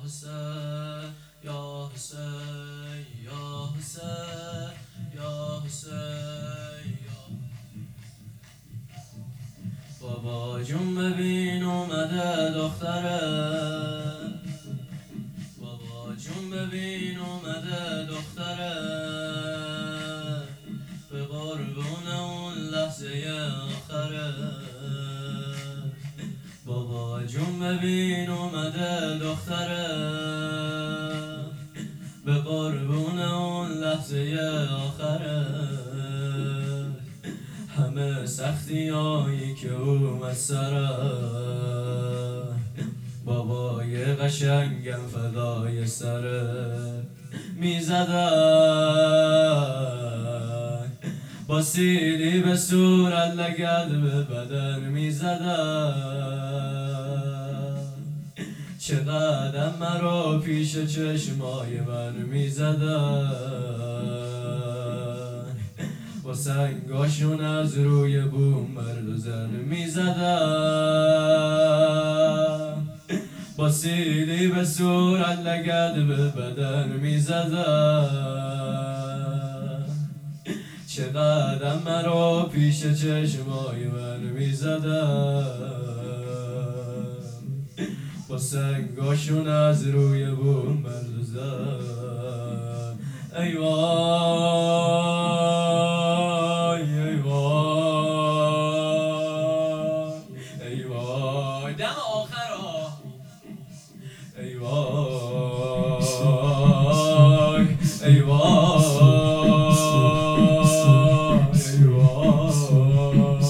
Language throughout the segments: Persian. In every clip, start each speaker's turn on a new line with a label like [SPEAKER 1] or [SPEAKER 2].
[SPEAKER 1] حسین یا حسین یا حسین یا حسین یا بابا جون ببین اومده دختره، بابا جون ببین اومده دختره، به قربون اون لحظه آخره. بابا جون ببین اومده دختره، به قربون اون لحظه آخره. همه سختی هایی که اومد سره، بابای قشنگم فدای سره. میزدن با سیلی به صورت لگد به بدن میزدن، چقدر مرا پیش چشمای من میزدن، با سنگاشون از روی بوم مرد و زن میزدن، با سیلی به صورت لگد به بدن میزدن، چقدر مرا پیش چشمای من میزدن، با سنگاشون از روی بوم مرد و زن. ای وای ای وای ای وای دم آخر ها. ای وای ای وای ای وای،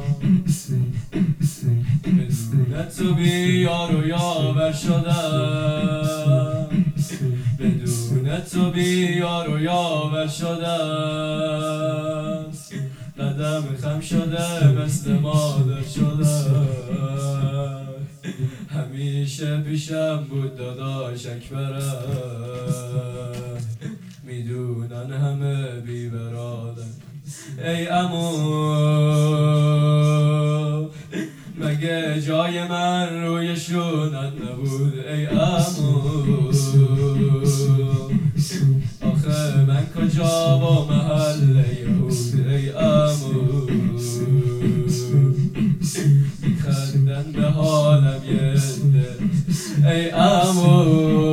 [SPEAKER 1] بدون تو بیار و یاور شدم، بدون تو بیار و یاور شدم، قدم خم شده مثل مادر شدم، همیشه پیشم بود داداش اکبرم، میدونن همه بی برادر. ای عمو مگه جای من روی شونت نبود؟ ای عمو آخه من کجا با محل یهود؟ ای عمو میخندن به حالم یه ده. ای عمو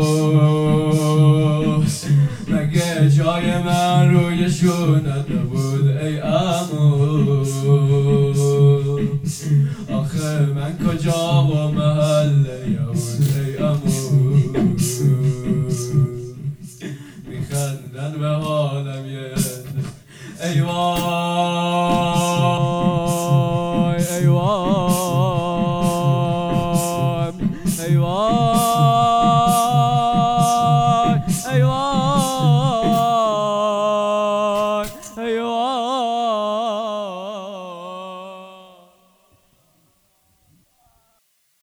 [SPEAKER 1] مگه جای من روی شونت نبود؟ ای عمو آخه من کجا با محل یهود؟ ای عمو میخندن به حالم یه ده. ای وای ای وای ای وای